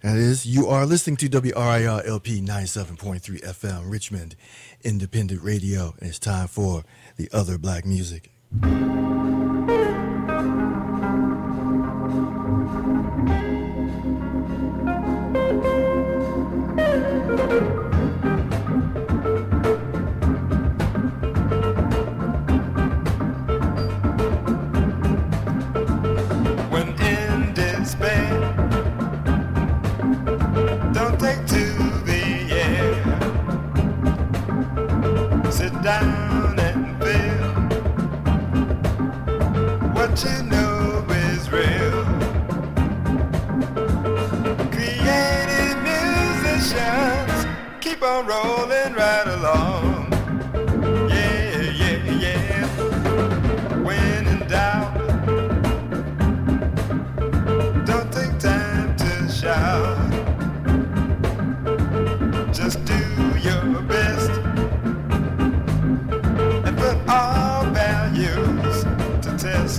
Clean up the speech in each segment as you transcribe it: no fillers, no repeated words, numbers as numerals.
That is, you are listening to WRIR LP 97.3 FM, Richmond Independent Radio, and it's time for the other black music. Down and feel what you know is real. Creative musicians keep on rolling right along. Yeah, yeah, yeah. When in doubt, don't take time to shout. Just do your best. All values to test.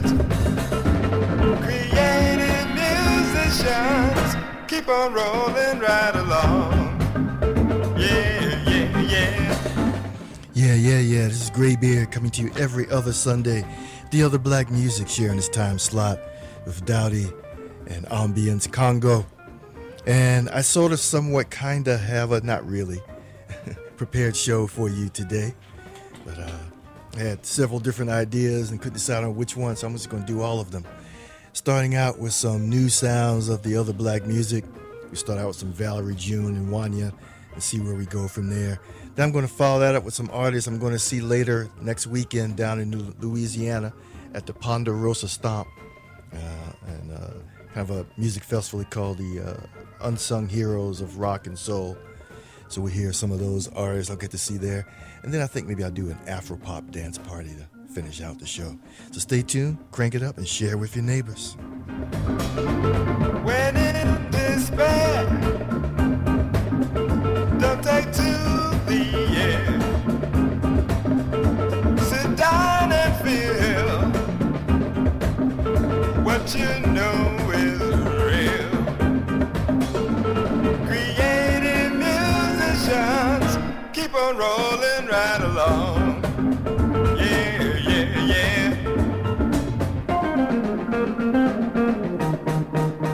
Creative musicians keep on rolling right along. Yeah, yeah, yeah. Yeah. This is Graybeard coming to you every other Sunday. The other black music sharing this time slot with Dowdy and Ambience Congo. And I sort of somewhat kind of have a, not really, prepared show for you today. But I had several different ideas and couldn't decide on which one, so I'm just going to do all of them. Starting out with some new sounds of the other black music. We start out with some Valerie June and Wanya and see where we go from there. Then I'm going to follow that up with some artists I'm going to see later next weekend down in Louisiana at the Ponderosa Stomp. Kind of a music festival called the Unsung Heroes of Rock and Soul. So we'll hear some of those artists I'll get to see there. And then I think maybe I'll do an Afro-pop dance party to finish out the show. So stay tuned, crank it up, and share with your neighbors. When in despair, don't take to the air. Sit down and feel what you know is real. Creative musicians keep on rolling right along. Yeah, yeah, yeah.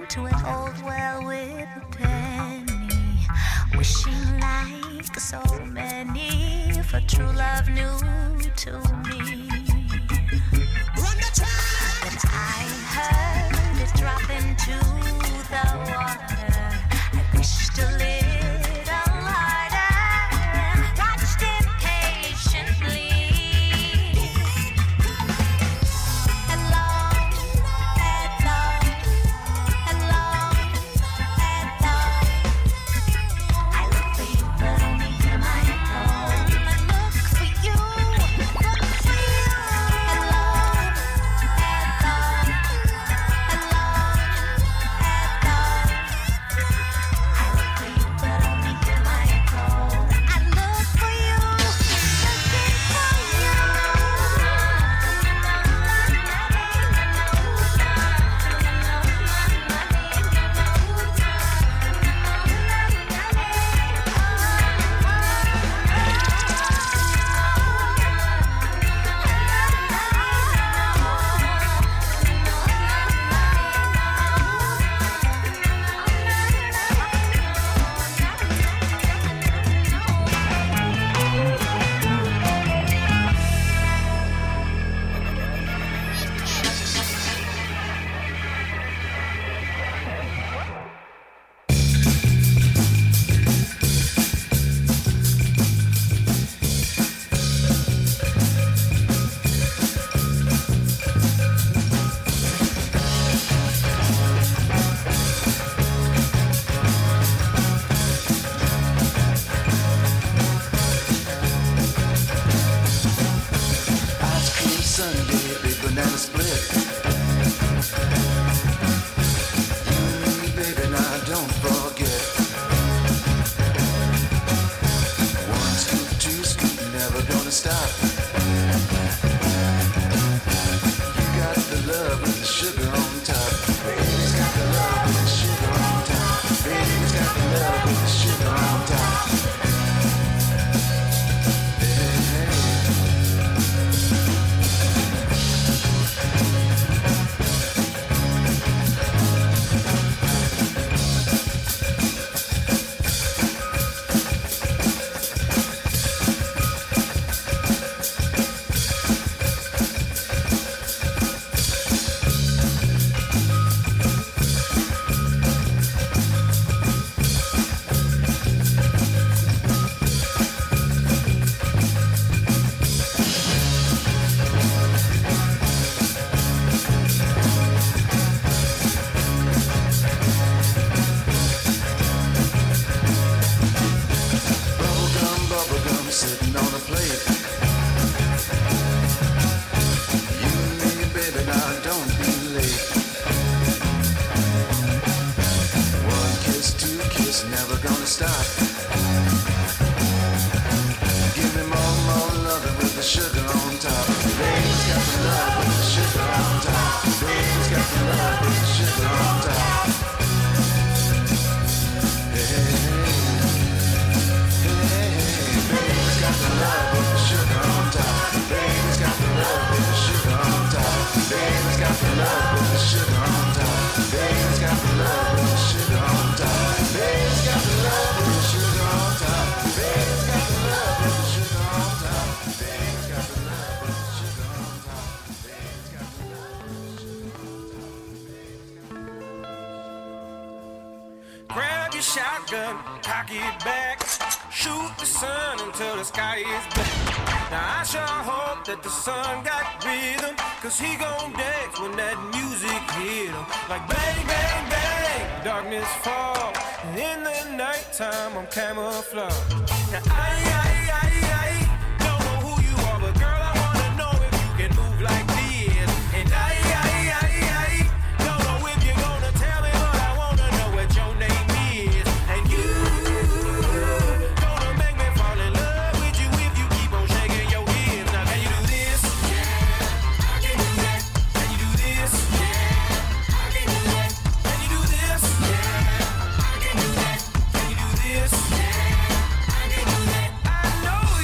to an old well with a penny, wishing like so many for true love new to me. Run the track! But I heard it drop into the water. I wished a little harder, watched impatiently. And long, and long, and long, and long, I look for you, but only hear my echo. I look for you, look for you. And long, and long, and long, and long, I look for you, but only hear my echo. I look for you, looking for you. Ice cream sundae, big banana split. You and me, baby, now don't forget. 1 scoop, 2 scoop, never gonna stop. You got the love with the sugar on top. Baby's got the love with the sugar on top. Baby's got the love with the sugar on top. Hey, hey. Bubblegum sitting on a plate. You and me, baby, now don't be late. 1 kiss, 2 kiss, never gonna stop. Give me more loving with the sugar on top. Baby's got the love with the sugar on top. Baby's got the love with the sugar on top. Hey, hey, hey. Baby's got the love with the sugar on top. Baby's got the love with the sugar on top. Baby's got the love with the sugar on top. Baby's got the love with the sugar on top. Baby's got the love with the sugar on top. Baby's got the love with the sugar on top. Baby's got the love with the sugar on top. Baby's got the love with the sugar on top. Grab your shotgun, cock it back, shoot the sun until the sky is black. Now I sure hope that the sun got rhythm, cause he gon' dance when that music hit him. Like bang, bang, bang, darkness fall, and in the nighttime I'm camouflaged. Now I don't know who you are, but girl I wanna know if you can move like this. And I don't know if you're gonna tell me, but I wanna know what your name is. And you gonna make me fall in love with you if you keep on shaking your hips. Now can you do this? Yeah, I can do that. Can you do this? Yeah, I can do that. Can you do this? Yeah, I can do that. Can you do this? Yeah, I can do that. I know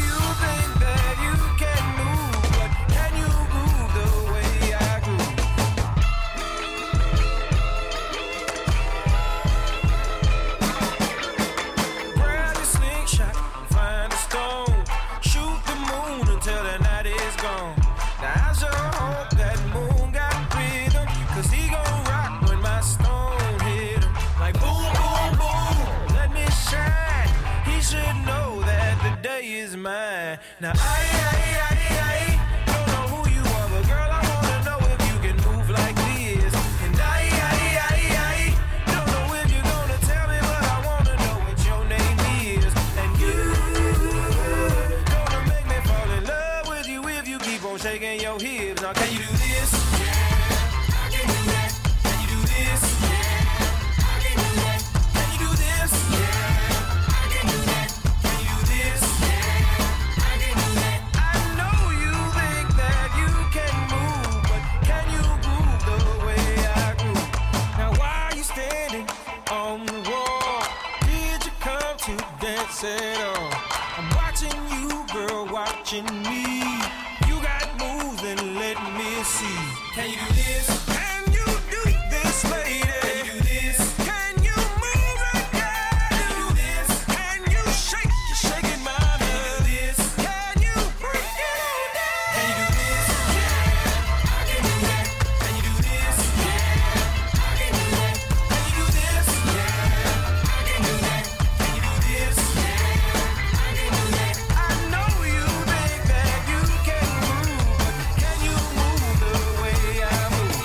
Now I don't know who you are, but girl, I wanna know if you can move like this. And I don't know if you're gonna tell me, but I wanna know what your name is. And you gonna make me fall in love with you if you keep on shaking your hips. Now can you do this? Yeah, I can do that. Can you do this? Yeah, I can do that. Can you do this? Yeah, I can do that. Can you do this? Yeah, I can do that. I know you think that you can move, but can you groove the way I groove? Now why are you standing on the wall? Did you come to dance at all? I'm watching you, girl, watching me. You got moves, then let me see. Can you do this? Can you do this, lady? Can you do this? Can you move like that? Can you do this? Can you shake it, mama? Can you do this? Can you break it on down? Can you do this? Yeah, I can do that. Can you do this? Yeah, I can do that. Can you do this? Yeah, I can do that. Can you do this? Yeah, I can do that. I know you think that you can move, but can you move the way I move?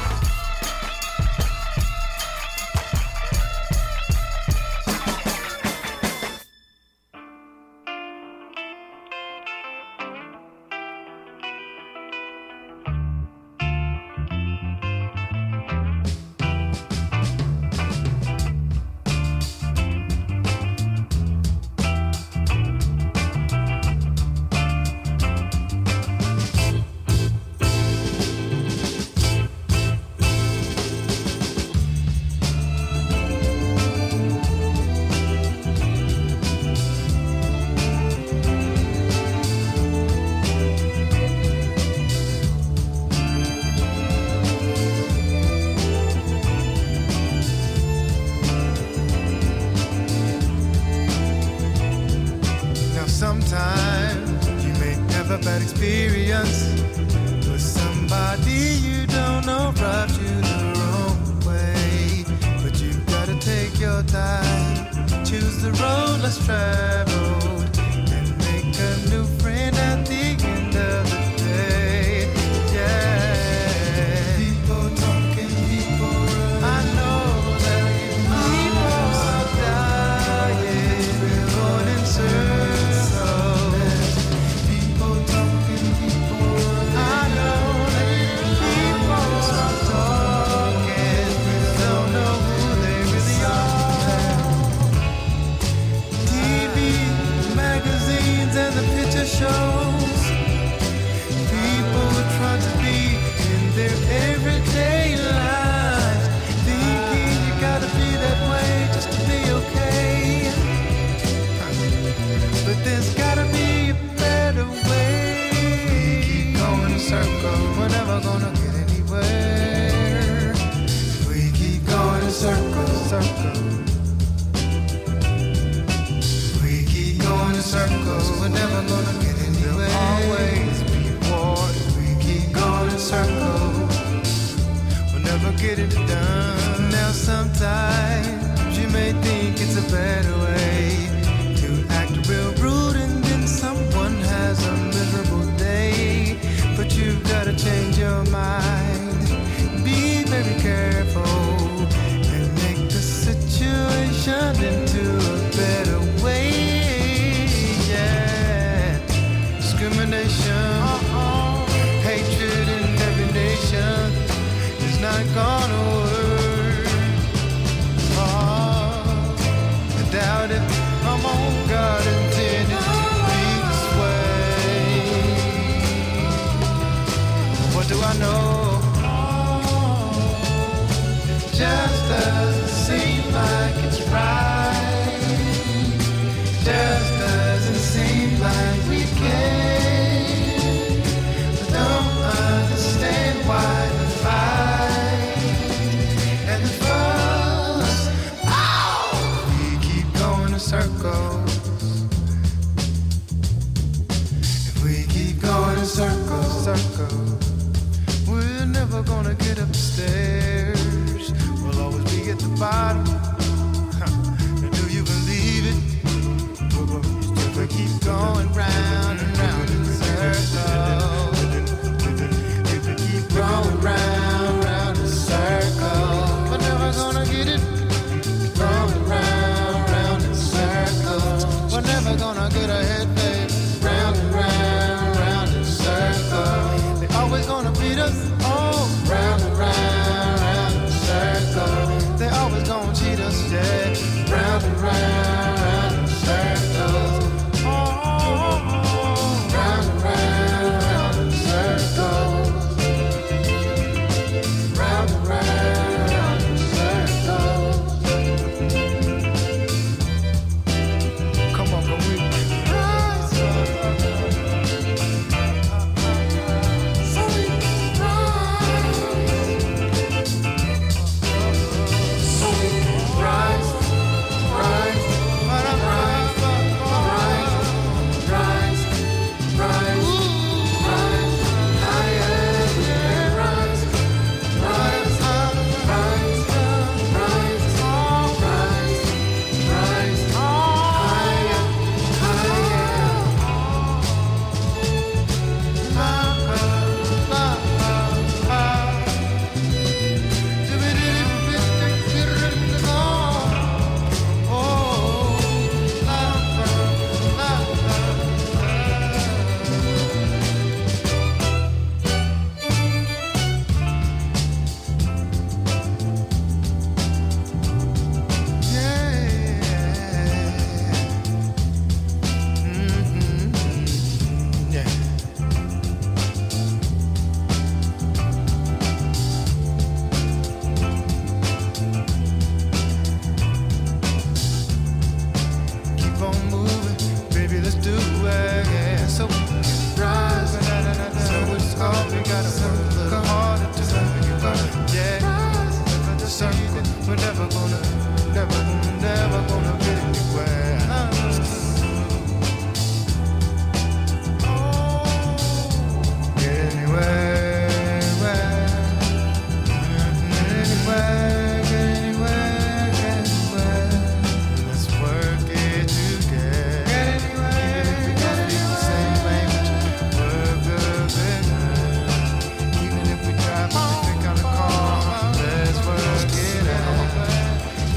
Now sometimes you may have a bad experience with somebody you don't know rubbed you the wrong way. But you've gotta take your time, choose the road less traveled, and make a new friend at the end of the day. Yeah. People talking, people running. I know that people are dying, going in circles. People talking, people running. I know that people are talking, don't know who they really are. TV, magazines, and the picture shows. People are trying to be in their everyday lives, thinking you gotta be that way just to be okay. But there's gotta be a better way. Keep going in circles, we're never gonna get anywhere. If we keep going in circles. If we keep going in circles, we're never gonna get anywhere. There'll always be war. If we keep going in circles, we'll never get it done. Now sometimes you may think it's a better way to act real rude, and then someone has a miserable day. But you've gotta change your mind, be very careful, and make the situation into a better way. Yeah, discrimination, hatred in every nation is not gonna work. Oh, I doubt it. Come on, God intended to be this way. What do I know? Just doesn't seem like it's right. Just doesn't seem like we can. I don't understand why the fight and the fuss. We keep going in circles. If we keep going in circles, we're never gonna get upstairs. We'll always be at the bottom. And do you believe it? If we keep going round and we're never gonna get anywhere. Get anywhere. Let's work it together. Even if we don't speak the same language, work together. Even if we drive a different kind of car, let's work it out.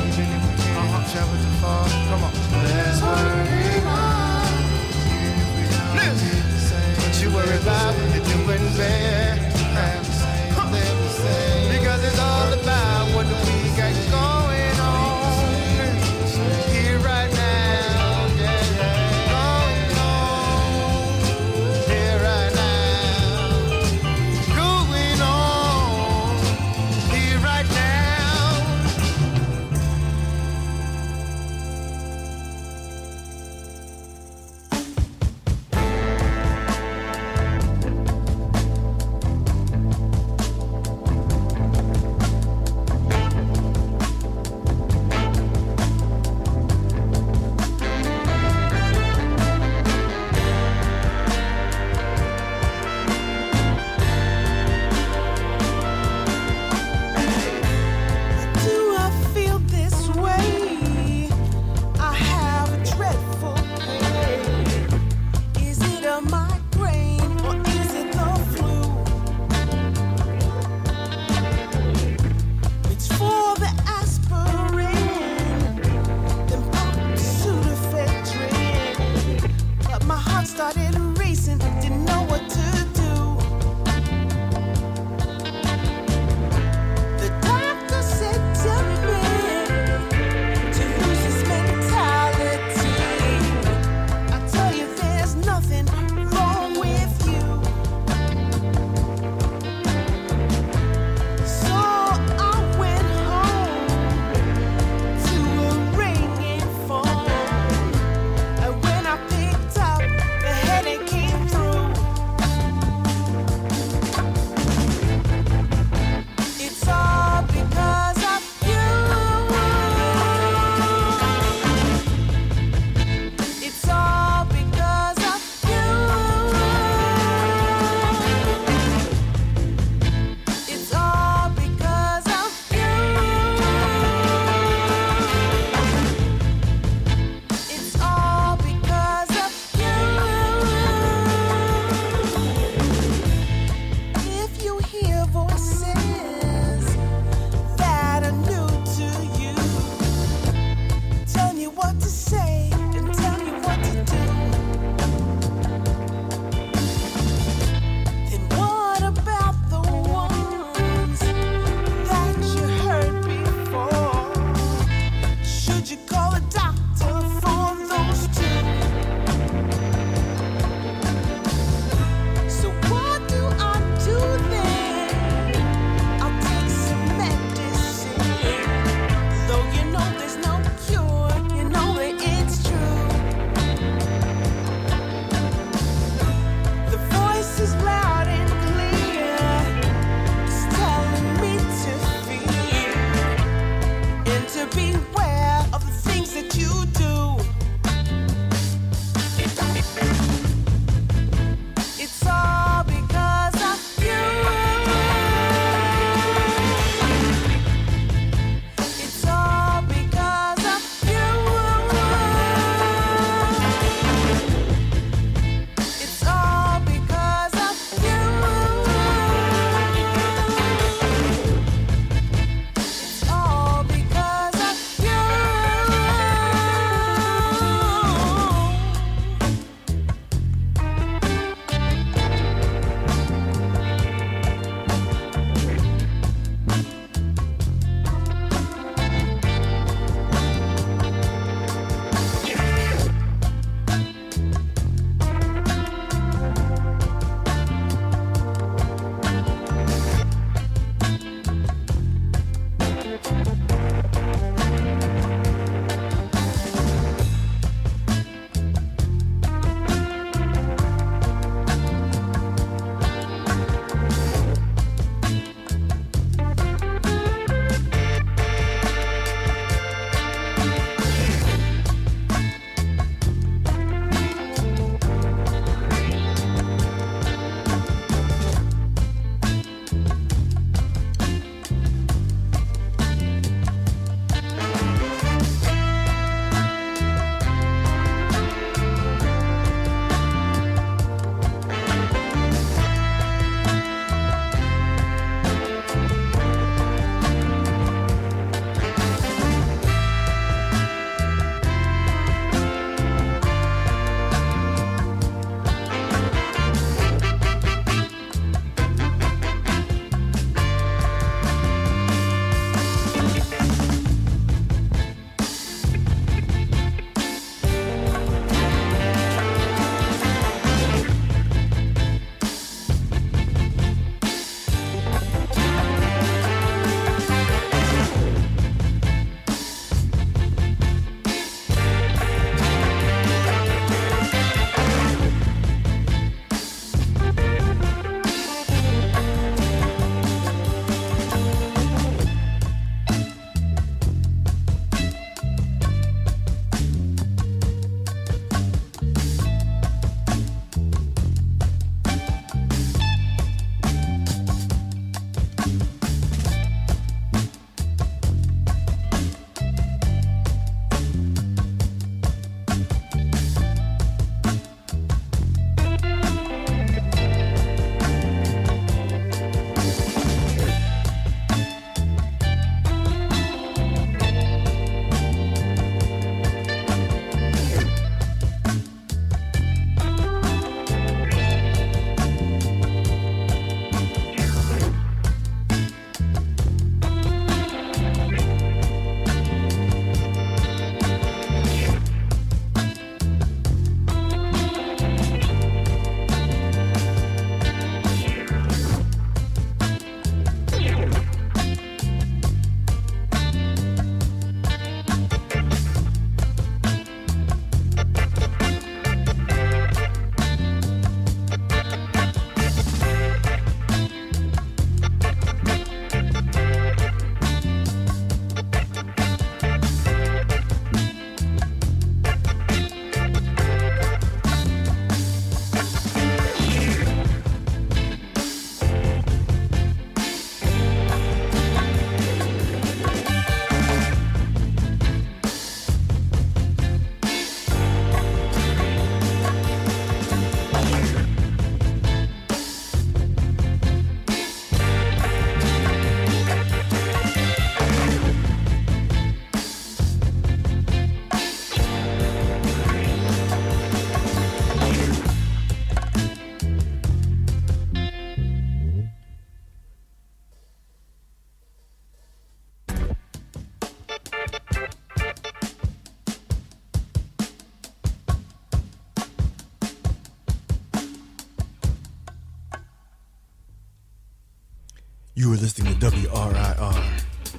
You are listening to WRIR.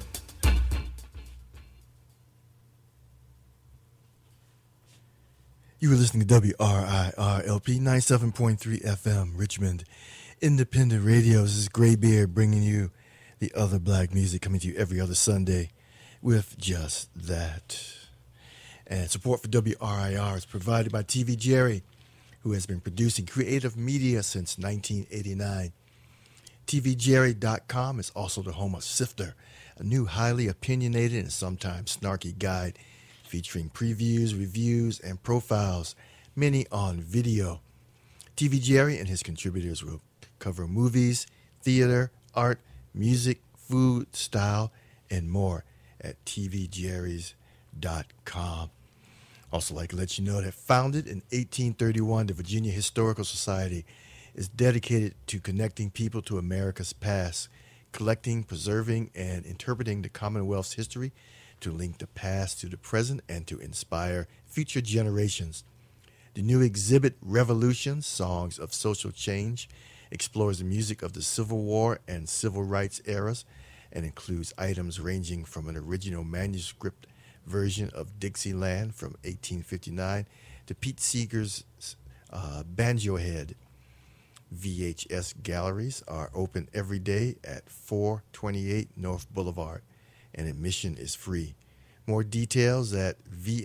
You are listening to WRIR LP 97.3 FM, Richmond Independent Radio. This is Graybeard bringing you the other black music, coming to you every other Sunday with just that. And support for WRIR is provided by TV Jerry, who has been producing creative media since 1989. TVJerry.com is also the home of Sifter, a new highly opinionated and sometimes snarky guide featuring previews, reviews, and profiles, many on video. TV Jerry and his contributors will cover movies, theater, art, music, food, style, and more at tvjerrys.com. Also like to let you know that founded in 1831, the Virginia Historical Society is dedicated to connecting people to America's past, collecting, preserving, and interpreting the Commonwealth's history to link the past to the present and to inspire future generations. The new exhibit, Revolutions, Songs of Social Change, explores the music of the Civil War and Civil Rights eras and includes items ranging from an original manuscript version of Dixieland from 1859 to Pete Seeger's Banjo Head. VHS galleries are open every day at 428 North Boulevard, and admission is free. More details at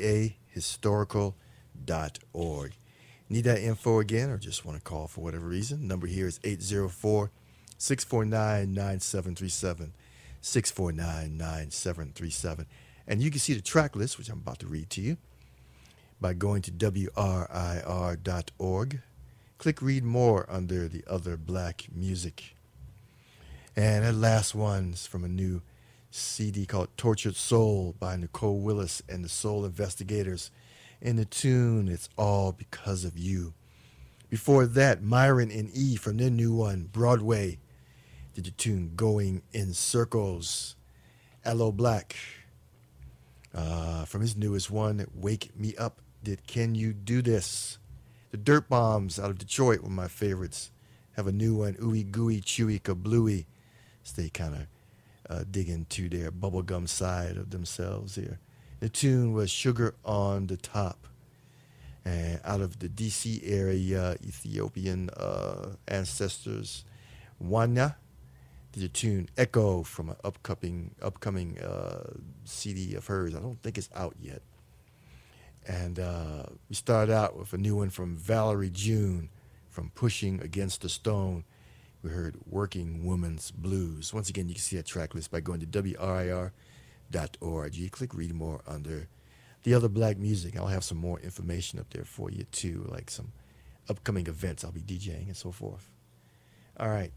vahistorical.org. Need that info again or just want to call for whatever reason? Number here is 804-649-9737, 649-9737. And you can see the track list, which I'm about to read to you, by going to WRIR.org. Click Read More under the other black music. And that last one's from a new CD called Tortured Soul by Nicole Willis and the Soul Investigators. In the tune, It's All Because of You. Before that, Myron and E from their new one, Broadway, did the tune Going in Circles. Aloe Black from his newest one, Wake Me Up, did Can You Do This? The Dirt Bombs out of Detroit, one of my favorites, have a new one, Ooey Gooey Chewy Kablooey. So they kind of dig into their bubblegum side of themselves here. The tune was Sugar on the Top. And out of the D.C. area, Ethiopian ancestors, Wanya, did the tune Echo from an upcoming CD of hers. I don't think it's out yet. And we started out with a new one from Valerie June from Pushing Against the Stone. We heard Working Woman's Blues. Once again, you can see that track list by going to WRIR.org. Click Read More under the other black music. I'll have some more information up there for you, too, like some upcoming events I'll be DJing and so forth. All right.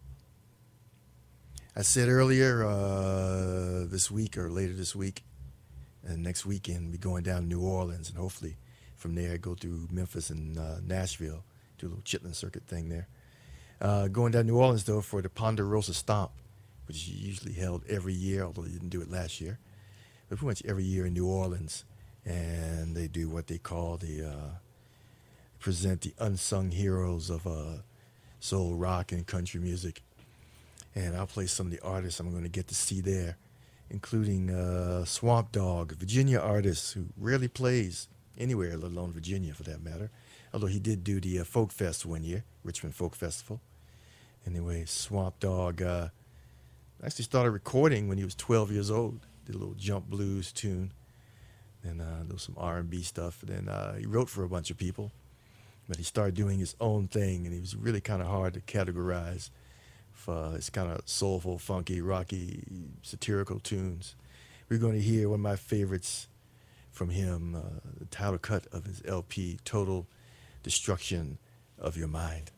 I said earlier this week or later this week, and next weekend, we're going down to New Orleans, and hopefully from there go through Memphis and Nashville, do a little Chitlin Circuit thing there. Going down to New Orleans, though, for the Ponderosa Stomp, which is usually held every year, although they didn't do it last year. But pretty much every year in New Orleans, and they do what they call present the unsung heroes of soul, rock, and country music. And I'll play some of the artists I'm going to get to see there, including Swamp Dogg, a Virginia artist who rarely plays anywhere, let alone Virginia for that matter. Although he did do the Folk Fest one year, Richmond Folk Festival. Anyway, Swamp Dogg actually started recording when he was 12 years old. Did a little jump blues tune. Then there was some R&B stuff. Then he wrote for a bunch of people. But he started doing his own thing, and he was really kind of hard to categorize for his kind of soulful, funky, rocky, satirical tunes. We're going to hear one of my favorites from him, the title cut of his LP, Total Destruction of Your Mind.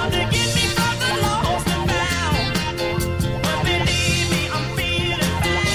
Get me from the lost and found. But believe me, I'm feeling fine.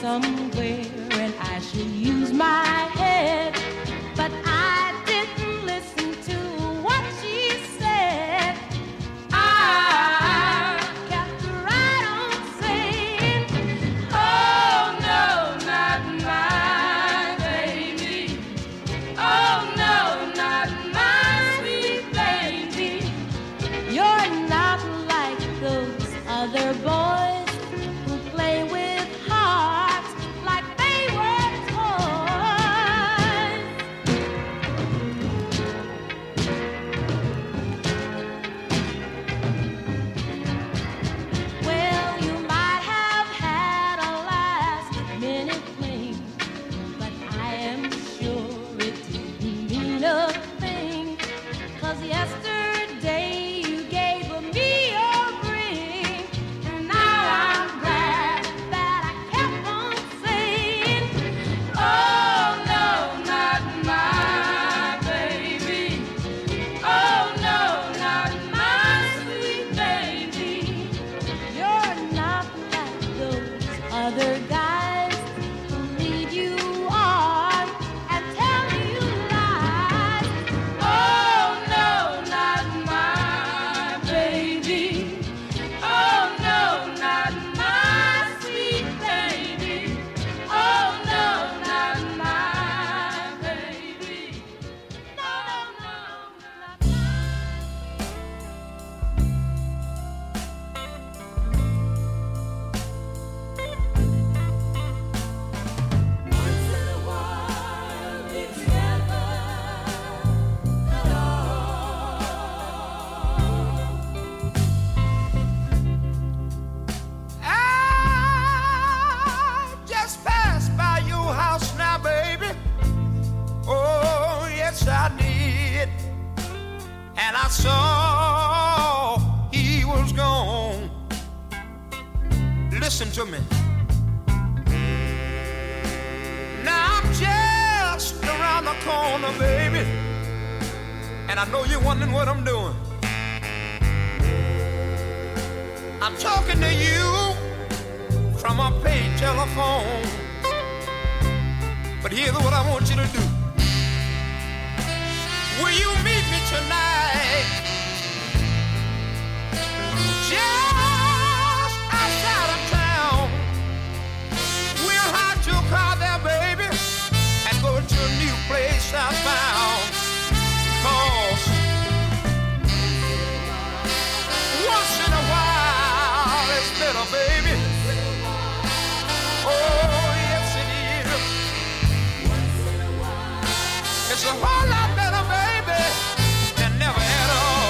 somewhere and I should use my head, but I didn't listen to what she said. I kept right on saying, oh no, not my baby. Oh no, not my sweet baby. You're not like those other boys who play with hearts like they were toys. Well, you might have had a last minute fling, but I am sure it didn't mean a thing. 'Cause yesterday you gave me your ring, and now I'm glad that I kept on saying, oh no, not my baby. Oh no, not my sweet baby. You're not like those other guys who lead you on and tell you lies. Oh no, not my baby. Oh no, not my sweet baby. Oh no, not my baby. No, no, not once in a while it's never at all. I just passed by your house now, baby. Oh, yes, I did. And I saw he was gone. Listen to me. Now I'm just around the corner, baby. And I know you're wondering what I'm doing. I'm talking to you from a paid telephone. But here's what I want you to do. Will you meet me tonight? Just outside of town. We'll hide your car there, baby, and go to a new place I found. 'Cause once in a while it's better, baby. Oh, yes it is. It's a whole lot better, baby, than never at all.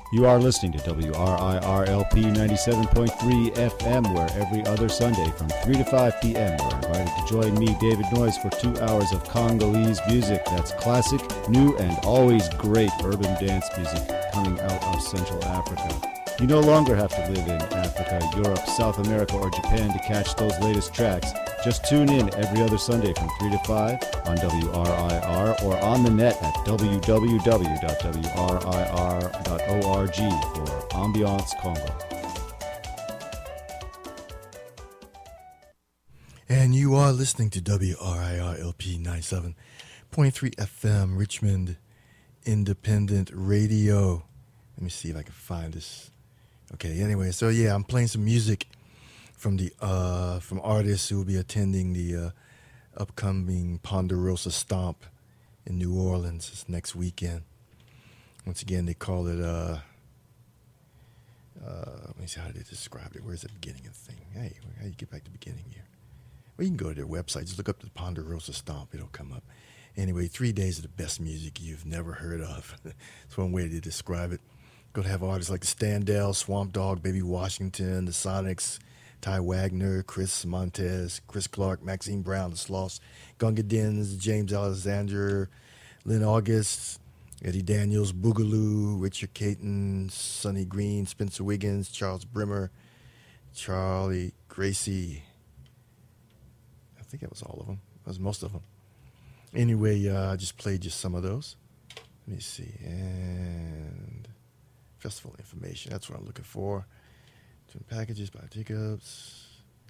You are listening to WRIR-LP 97.3 FM, where every other Sunday from 3 to 5 p.m. you're invited to join me, David Noyes, for 2 hours of Congolese music. That's classic, new, and always great urban dance music coming out of Central Africa. You no longer have to live in Africa, Europe, South America, or Japan to catch those latest tracks. Just tune in every other Sunday from 3 to 5 on WRIR or on the net at www.wrir.org for Ambiance Congo. And you are listening to WRIR LP 97.3 FM, Richmond Independent Radio. Let me see if I can find this. Okay, anyway, so yeah, I'm playing some music from the from artists who will be attending the upcoming Ponderosa Stomp in New Orleans this next weekend. Once again, they call it let me see how they described it. Where's the beginning of the thing? Hey, how do you get back to the beginning here? Well, you can go to their website. Just look up the Ponderosa Stomp. It'll come up. Anyway, 3 days of the best music you've never heard of. That's one way to describe it. Going to have artists like the Standell, Swamp Dogg, Baby Washington, the Sonics, Ty Wagner, Chris Montez, Chris Clark, Maxine Brown, the Sloths, Gunga Dins, James Alexander, Lynn August, Eddie Daniels, Boogaloo, Richard Caton, Sonny Green, Spencer Wiggins, Charles Brimmer, Charlie Gracie. I think that was all of them. That was most of them. Anyway, I just played just some of those. Let me see. And festival information. That's what I'm looking for. Twin packages by Jacobs.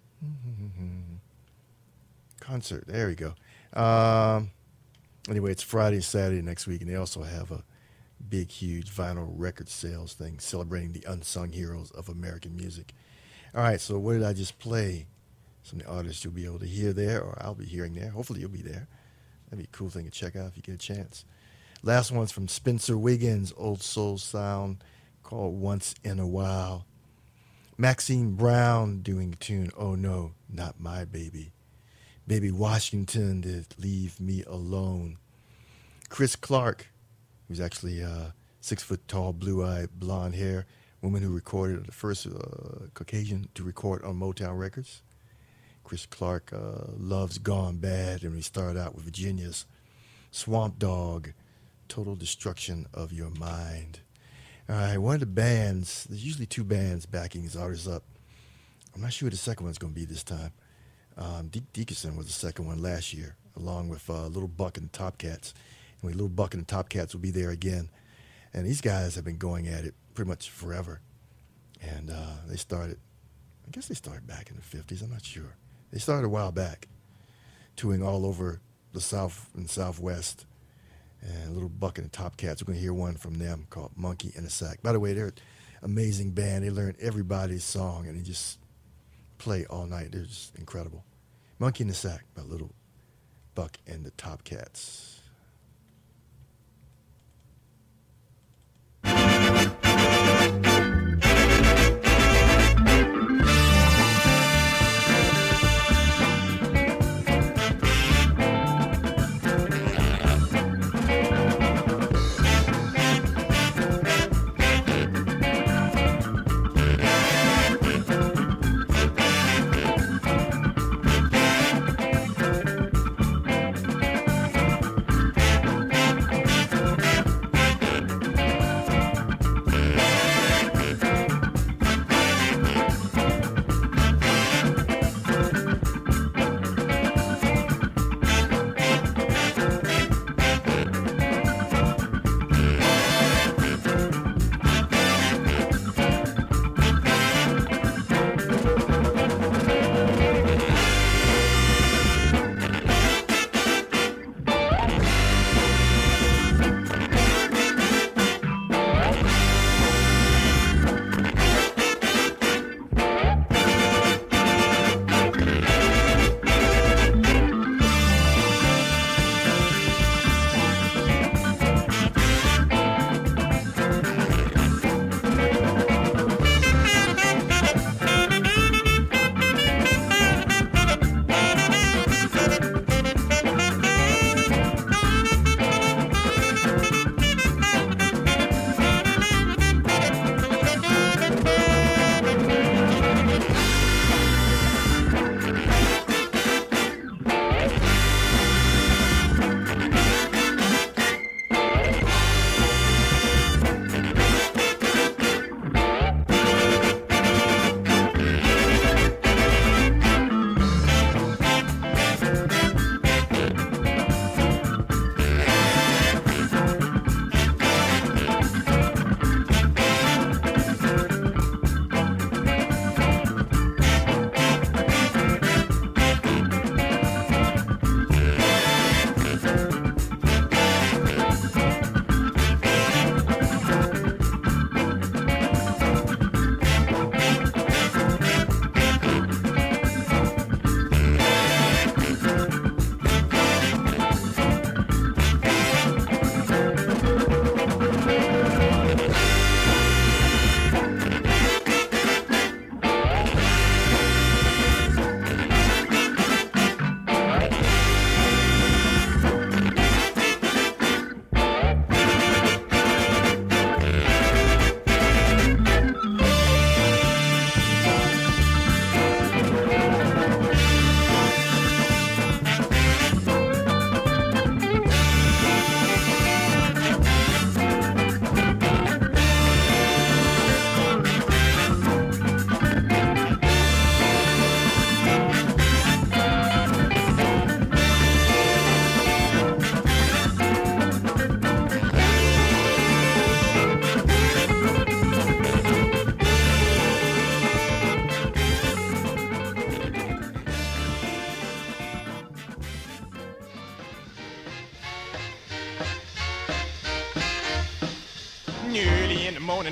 Concert. There we go. Anyway, it's Friday and Saturday next week, and they also have a big, huge vinyl record sales thing celebrating the unsung heroes of American music. All right, so what did I just play? Some of the artists you'll be able to hear there, or I'll be hearing there. Hopefully you'll be there. That'd be a cool thing to check out if you get a chance. Last one's from Spencer Wiggins, Old Soul Sound, called Once in a While. Maxine Brown doing a tune, Oh No, Not My Baby. Baby Washington did Leave Me Alone. Chris Clark, who's actually 6 foot tall, blue-eyed, blonde hair, woman who recorded the first Caucasian to record on Motown Records. Chris Clark, Love's Gone Bad, and we started out with Virginia's Swamp Dogg, Total Destruction of Your Mind. All right, one of the bands, there's usually 2 bands backing these artists up. I'm not sure who the second one's going to be this time. Deke Dickerson was the second one last year, along with Little Buck and the Top Cats. And Little Buck and the Top Cats will be there again. And these guys have been going at it pretty much forever. And they started, I guess they started back in the 50s, I'm not sure. They started a while back, touring all over the South and Southwest. And Little Buck and the Top Cats, we're going to hear one from them called Monkey in a Sack. By the way, they're an amazing band. They learn everybody's song, and they just play all night. They're just incredible. Monkey in a Sack by Little Buck and the Top Cats.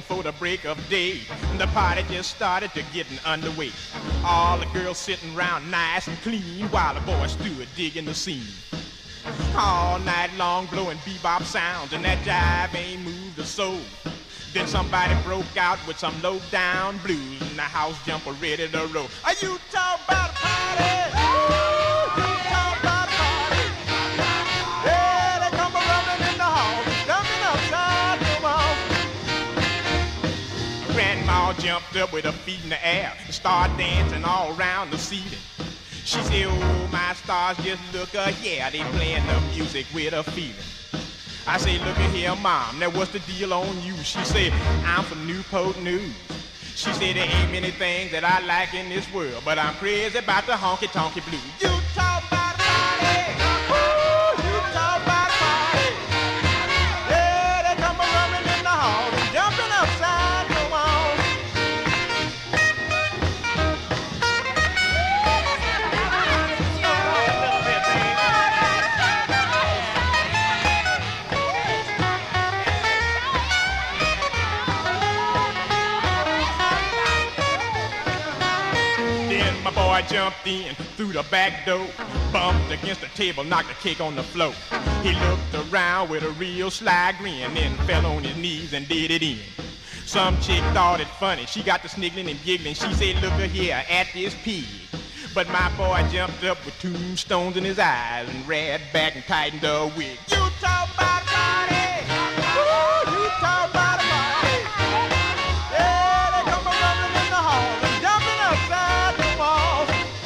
before the break of day. The party just started to getting underway. All the girls sitting around nice and clean while the boys stood digging the scene. All night long blowing bebop sounds and that jive ain't moved a soul. Then somebody broke out with some low down blues and the house jumper ready to roll. Are you talking about a party? Ooh, you talking about a party? Yeah, they come a-running in the hall, jumping upside the wall. Grandma jumped up with her feet in the air and started dancing all around the ceiling. She said, oh, my stars, just look yeah, they playing the music with a feeling. I say, look at here, Mom, now what's the deal on you? She said, I'm from Newport News. She said, there ain't many things that I like in this world, but I'm crazy about the honky-tonky blues. You talk about a party, ooh, you talk about a party. Yeah, they come a-running in the hall and jumping upside the wall. My boy jumped in through the back door, bumped against the table, knocked the cake on the floor. He looked around with a real sly grin, then fell on his knees and did it in. Some chick thought it funny. She got to sniggling and giggling. She said, look here at this pig. But my boy jumped up with tombstones in his eyes and ran back and tightened the wig. You talk about a party! Ooh, you talk about a party! Yeah, they come a-running in the hall and jumping upside the wall.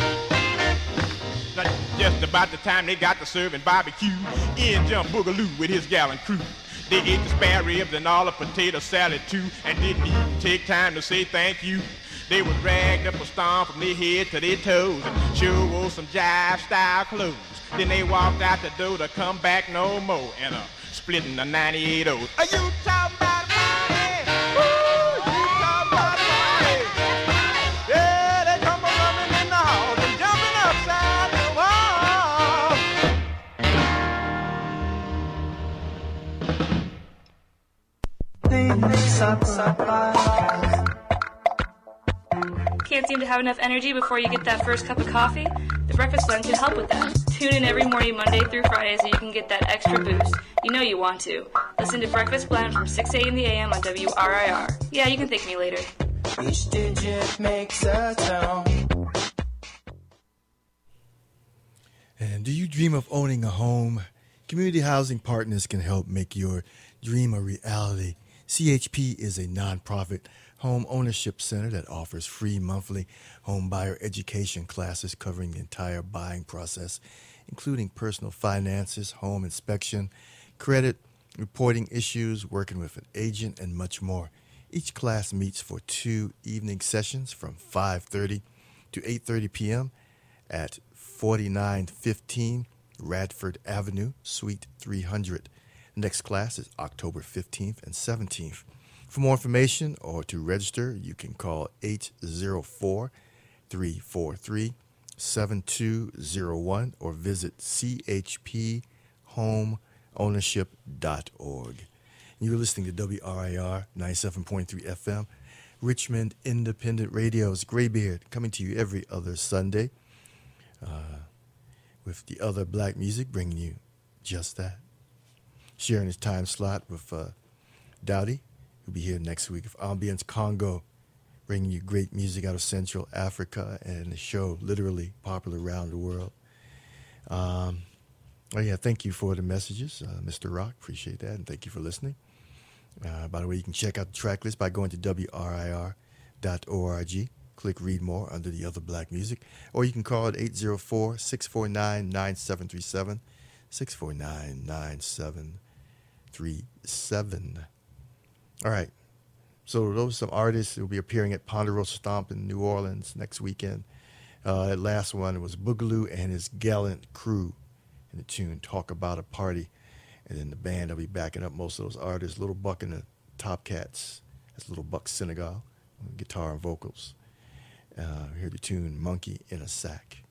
Now, just about the time they got to serving barbecue, in jumped Boogaloo with his gallant crew. They ate the spare ribs and all the potato salad too, and didn't even take time to say thank you. They was dragged up a storm from their head to their toes and sure wore some jive-style clothes. Then they walked out the door to come back no more and splitting the 98 O's. Are you talking about a party? Ooh, you talking about a party? Yeah, they come a-running in the halls and jumping upside the Can't seem to have enough energy before you get that first cup of coffee? The Breakfast Blend can help with that. Tune in every morning, Monday through Friday, so you can get that extra boost. You know you want to. Listen to Breakfast Blend from 6 a.m. on WRIR. Yeah, you can thank me later. Each digit makes a tone. And do you dream of owning a home? Community Housing Partners can help make your dream a reality. CHP is a nonprofit home ownership center that offers free monthly home buyer education classes covering the entire buying process, including personal finances, home inspection, credit, reporting issues, working with an agent, and much more. Each class meets for 2 evening sessions from 5:30 to 8:30 p.m. at 4915 Radford Avenue, Suite 300. The next class is October 15th and 17th. For more information or to register, you can call 804-343-7201 or visit chphomeownership.org. You're listening to WRIR 97.3 FM, Richmond Independent Radio's Graybeard, coming to you every other Sunday with the other black music, bringing you just that. Sharing his time slot with Dowdy, who'll be here next week with Ambience Congo, bringing you great music out of Central Africa and the show literally popular around the world. Thank you for the messages, Mr. Rock. Appreciate that, and thank you for listening. By the way, you can check out the track list by going to WRIR.org. Click Read More under the other black music, or you can call it 804-649-9737, 649-9737. All right. So those are some artists who will be appearing at Ponderosa Stomp in New Orleans next weekend. That last one was Boogaloo and his gallant crew in the tune Talk About a Party. And then the band will be backing up most of those artists. Little Buck and the Top Cats. That's Little Buck Senegal, guitar and vocals. Hear the tune Monkey in a Sack.